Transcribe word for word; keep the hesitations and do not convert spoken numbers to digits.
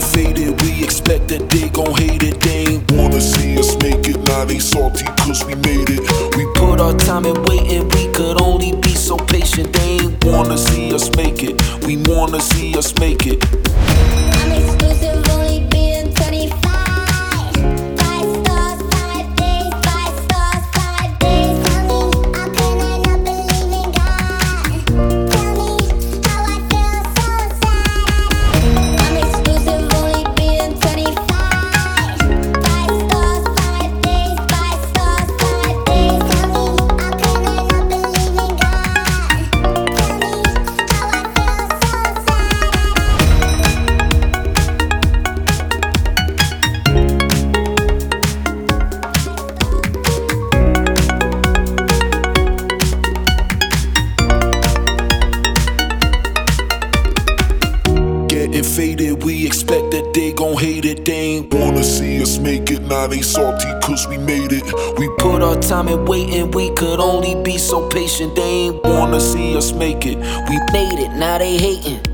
faded, we expect that they gon' hate it. They ain't wanna see us make it, now they salty cause we made it. We put our time in waiting, we could only be so patient. They ain't wanna see us make it, we wanna see us make it. I'm exclusive, only being twenty-five. Five stars, five days, five stars, five days. Tell me, how can I not believe in God? Tell me how I feel so sad. I'm exclusive, only being twenty-five. Five stars, five days, five stars, five days. Tell me, how can I not believe in God? Tell me how I feel so sad. Getting faded, we expect that they gon' hate it. They ain't wanna see us make it, now they salty cause we made it. We put our time in waiting, we could only be so patient. They ain't wanna see us make it, we made it, now they hating.